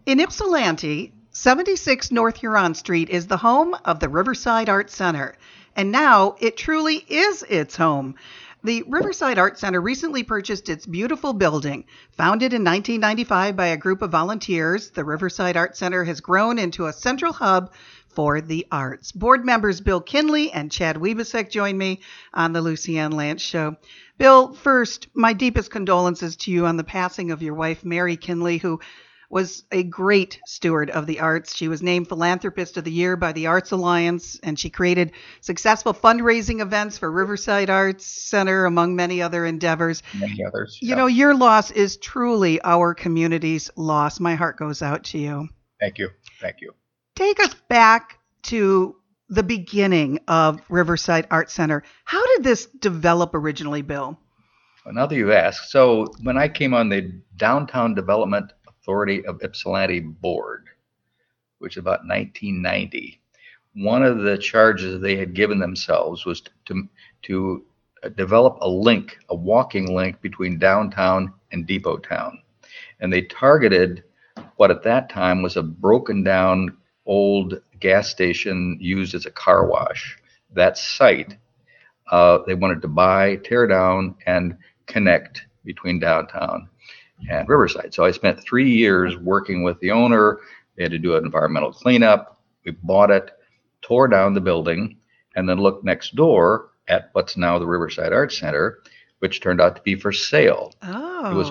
In Ypsilanti, 76 North Huron Street is the home of the Riverside Art Center, and now it truly is its home. The Riverside Art Center recently purchased its beautiful building. Founded in 1995 by a group of volunteers, the Riverside Art Center has grown into a central hub for the arts. Board members Bill Kinley and Chad Webisek join me on the Lucy Ann Lance Show. Bill, first, my deepest condolences to you on the passing of your wife, Mary Kinley, who was a great steward of the arts. She was named Philanthropist of the Year by the Arts Alliance, and she created successful fundraising events for Riverside Arts Center, among many other endeavors. Many others. You know, your loss is truly our community's loss. My heart goes out to you. Thank you. Thank you. Take us back to the beginning of Riverside Art Center. How did this develop originally, Bill? Well, now that you ask, so when I came on the Downtown Development Authority of Ypsilanti board, which is about 1990, one of the charges they had given themselves was to develop a link, a walking link between downtown and Depot Town. And they targeted what at that time was a broken down old gas station used as a car wash. That site, they wanted to buy, tear down, and connect between downtown and Riverside. So I spent 3 years working with the owner. They had to do an environmental cleanup. We bought it, tore down the building, and then looked next door at what's now the Riverside Arts Center, which turned out to be for sale. Oh. It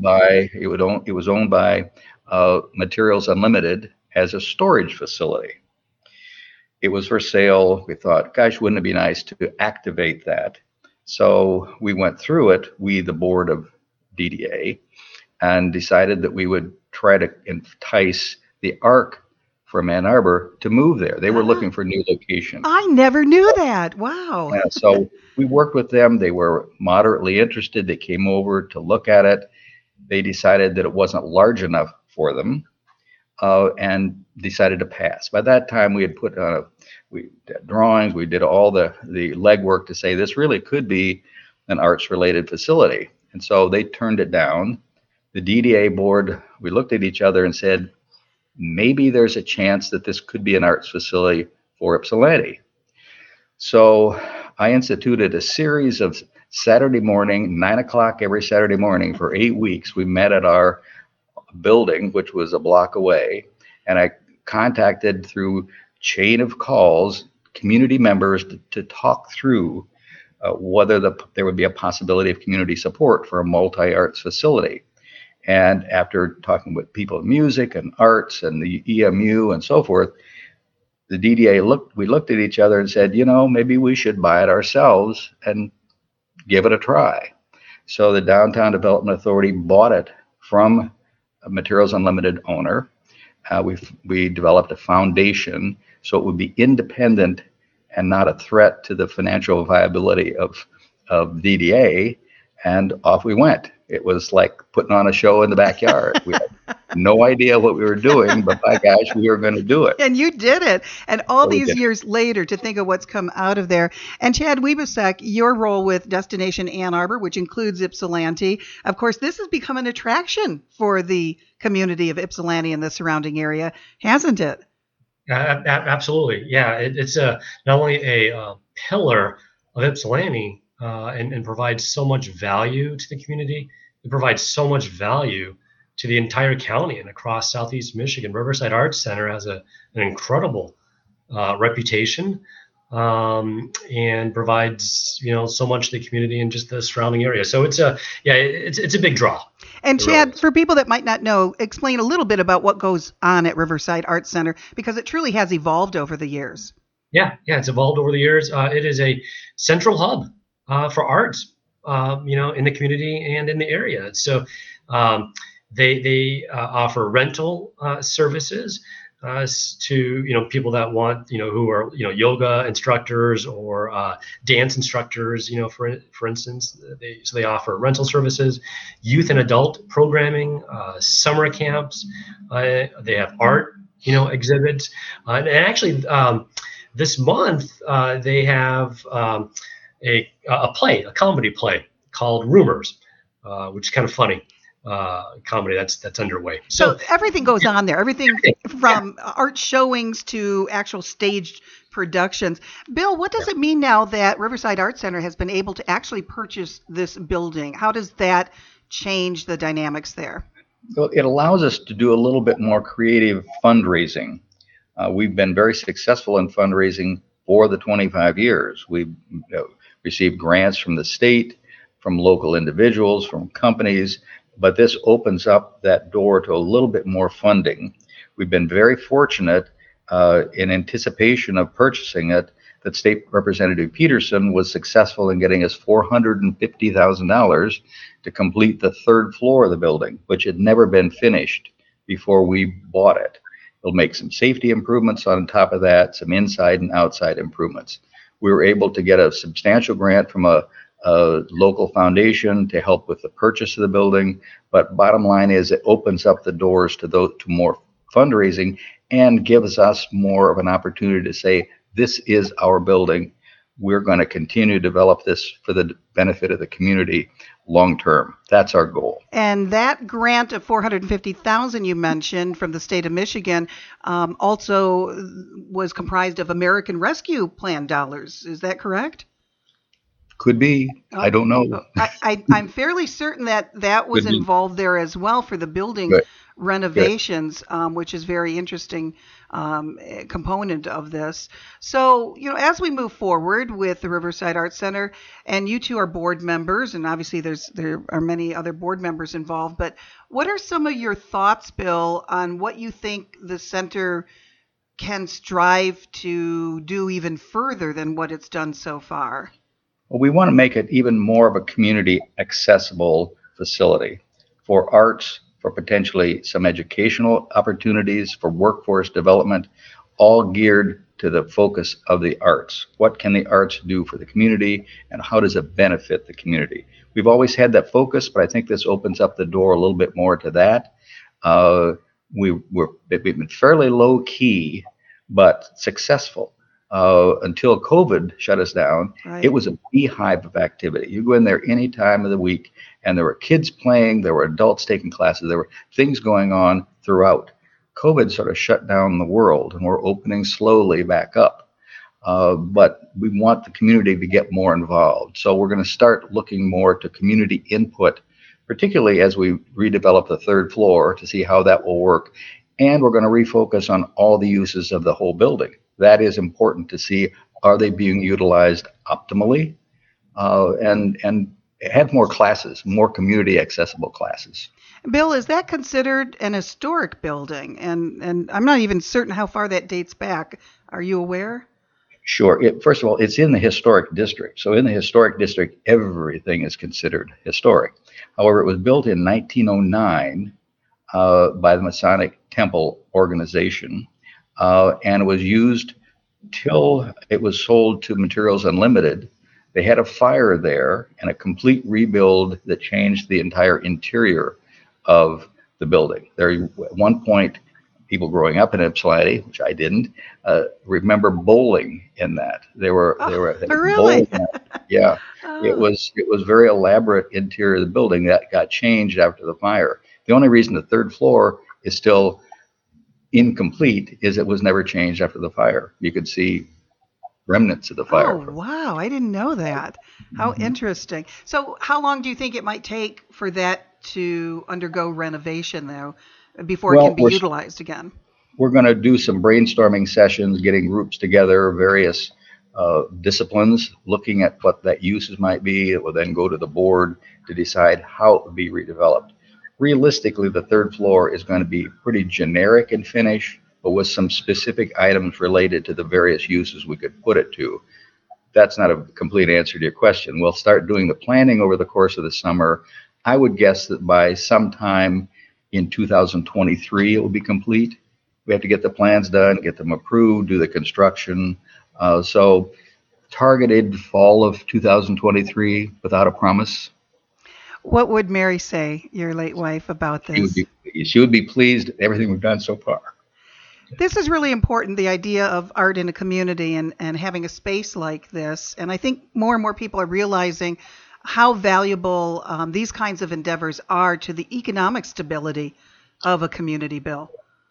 was owned by Materials Unlimited as a storage facility. It was for sale. We thought, gosh, wouldn't it be nice to activate that? So we went through it, we, the board of DDA, and decided that we would try to entice the ARC from Ann Arbor to move there. They were looking for new location. I never knew that. Wow. So we worked with them. They were moderately interested. They came over to look at it. They decided that it wasn't large enough for them, and decided to pass. By that time, we had we did drawings. We did all the legwork to say this really could be an arts-related facility. And so they turned it down. The DDA board, we looked at each other and said, maybe there's a chance that this could be an arts facility for Ypsilanti. So I instituted a series of Saturday morning, 9 o'clock every Saturday morning for 8 weeks. We met at our building, which was a block away, and I contacted through chain of calls community members to talk through whether there would be a possibility of community support for a multi-arts facility. And after talking with people in music and arts and the EMU and so forth, the DDA we looked at each other and said, you know, maybe we should buy it ourselves and give it a try. So the Downtown Development Authority bought it from a Materials Unlimited owner. We developed a foundation so it would be independent and not a threat to the financial viability of DDA, and off we went. It was like putting on a show in the backyard. We had no idea what we were doing, but by gosh, we were going to do it. And you did it. And all these years later, to think of what's come out of there. And Chad Webisek, your role with Destination Ann Arbor, which includes Ypsilanti, of course, this has become an attraction for the community of Ypsilanti and the surrounding area, hasn't it? Absolutely. Yeah, it's not only a pillar of Ypsilanti and provides so much value to the community, it provides so much value to the entire county and across Southeast Michigan. Riverside Arts Center has an incredible reputation and provides so much to the community and just the surrounding area. So it's a big draw. And Chad, for people that might not know, explain a little bit about what goes on at Riverside Arts Center, because it truly has evolved over the years. Yeah, it's evolved over the years. It is a central hub for arts, in the community and in the area. So they offer rental services to people that want who are yoga instructors or dance instructors. For instance, they offer rental services, youth and adult programming, summer camps. They have art exhibits, and actually this month they have a comedy play called Rumors, which is kind of funny. comedy that's underway. So everything goes on there, everything from art showings to actual staged productions. Bill, what does it mean now that Riverside Art Center has been able to actually purchase this building? How does that change the dynamics there? Well, it allows us to do a little bit more creative fundraising. We've been very successful in fundraising for the 25 years. We've received grants from the state, from local individuals, from companies, but this opens up that door to a little bit more funding. We've been very fortunate in anticipation of purchasing it that State Representative Peterson was successful in getting us $450,000 to complete the third floor of the building, which had never been finished before we bought it. It'll make some safety improvements on top of that, some inside and outside improvements. We were able to get a substantial grant from a local foundation to help with the purchase of the building. But bottom line is it opens up the doors to more fundraising and gives us more of an opportunity to say, this is our building. We're going to continue to develop this for the benefit of the community long term. That's our goal. And that grant of $450,000 you mentioned from the state of Michigan also was comprised of American Rescue Plan dollars. Is that correct? Could be. I don't know. I'm fairly certain that was involved there as well for the building renovations, which is very interesting component of this. So, as we move forward with the Riverside Art Center, and you two are board members, and obviously there are many other board members involved, but what are some of your thoughts, Bill, on what you think the center can strive to do even further than what it's done so far? Well, we want to make it even more of a community accessible facility for arts, for potentially some educational opportunities, for workforce development, all geared to the focus of the arts. What can the arts do for the community, and how does it benefit the community? We've always had that focus, but I think this opens up the door a little bit more to that. We've been fairly low key, but successful. Until COVID shut us down, right. It was a beehive of activity. You go in there any time of the week, and there were kids playing, there were adults taking classes, there were things going on throughout. COVID sort of shut down the world, and we're opening slowly back up. But we want the community to get more involved. So we're going to start looking more to community input, particularly as we redevelop the third floor to see how that will work. And we're going to refocus on all the uses of the whole building. That is important to see, are they being utilized optimally, and have more classes, more community accessible classes. Bill, is that considered an historic building? And I'm not even certain how far that dates back. Are you aware? Sure. First of all, it's in the historic district. So in the historic district, everything is considered historic. However, it was built in 1909 by the Masonic Temple organization. And it was used till it was sold to Materials Unlimited. They had a fire there and a complete rebuild that changed the entire interior of the building. There, at one point, people growing up in Ypsilanti, which I didn't, remember bowling in that. They were really? Bowling. Yeah, it was very elaborate interior of the building that got changed after the fire. The only reason the third floor is still incomplete is it was never changed after the fire. You could see remnants of the fire. Oh, wow. I didn't know that. How interesting. So how long do you think it might take for that to undergo renovation, though, before it can be utilized again? We're going to do some brainstorming sessions, getting groups together, various disciplines, looking at what that uses might be. It will then go to the board to decide how it would be redeveloped. Realistically, the third floor is going to be pretty generic in finish, but with some specific items related to the various uses we could put it to. That's not a complete answer to your question. We'll start doing the planning over the course of the summer. I would guess that by sometime in 2023, it will be complete. We have to get the plans done, get them approved, do the construction. So targeted fall of 2023 without a promise. What would Mary say, your late wife, about this? She would be pleased with everything we've done so far. This is really important, the idea of art in a community and having a space like this. And I think more and more people are realizing how valuable these kinds of endeavors are to the economic stability of a community, Bill.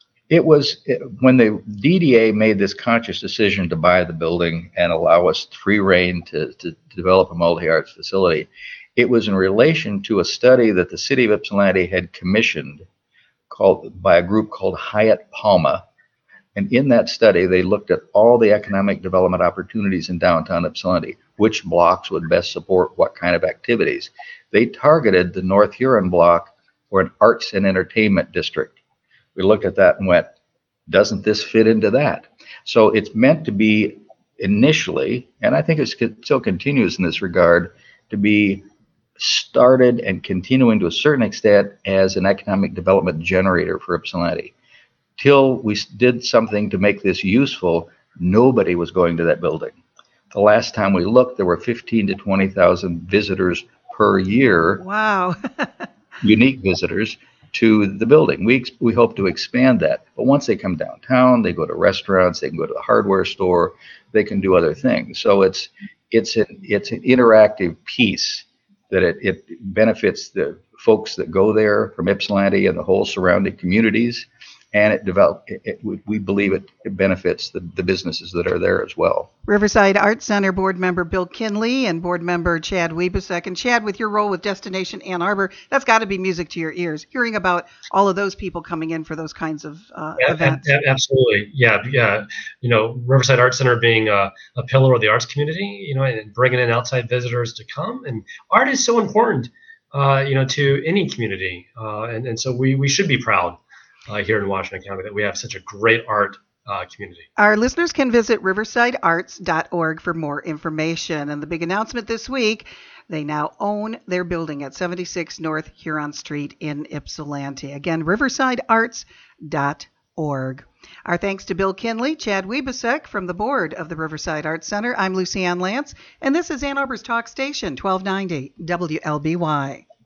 When the DDA made this conscious decision to buy the building and allow us free reign to develop a multi-arts facility, it was in relation to a study that the city of Ypsilanti had commissioned by a group called Hyatt Palma. And in that study, they looked at all the economic development opportunities in downtown Ypsilanti, which blocks would best support what kind of activities. They targeted the North Huron block for an arts and entertainment district. We looked at that and went, doesn't this fit into that? So it's meant to be initially, and I think it still continues in this regard, to be started and continuing to a certain extent as an economic development generator for Ypsilanti. Till we did something to make this useful, nobody was going to that building. The last time we looked, there were 15 to 20,000 visitors per year. Wow. Unique visitors to the building. We hope to expand that. But once they come downtown, they go to restaurants, they can go to the hardware store, they can do other things. So it's an interactive piece that it benefits the folks that go there from Ypsilanti and the whole surrounding communities. And we believe it benefits the businesses that are there as well. Riverside Arts Center board member Bill Kinley and board member Chad Wiebesek. And Chad, with your role with Destination Ann Arbor, that's got to be music to your ears, hearing about all of those people coming in for those kinds of events. Absolutely. Yeah. Riverside Arts Center being a pillar of the arts community, and bringing in outside visitors to come. And art is so important, to any community. And so we should be proud here in Washington County that we have such a great art community. Our listeners can visit riversidearts.org for more information. And the big announcement this week, they now own their building at 76 North Huron Street in Ypsilanti. Again, riversidearts.org. Our thanks to Bill Kinley, Chad Wiebesek from the board of the Riverside Arts Center. I'm Lucy Ann Lance, and this is Ann Arbor's Talk Station, 1290 WLBY.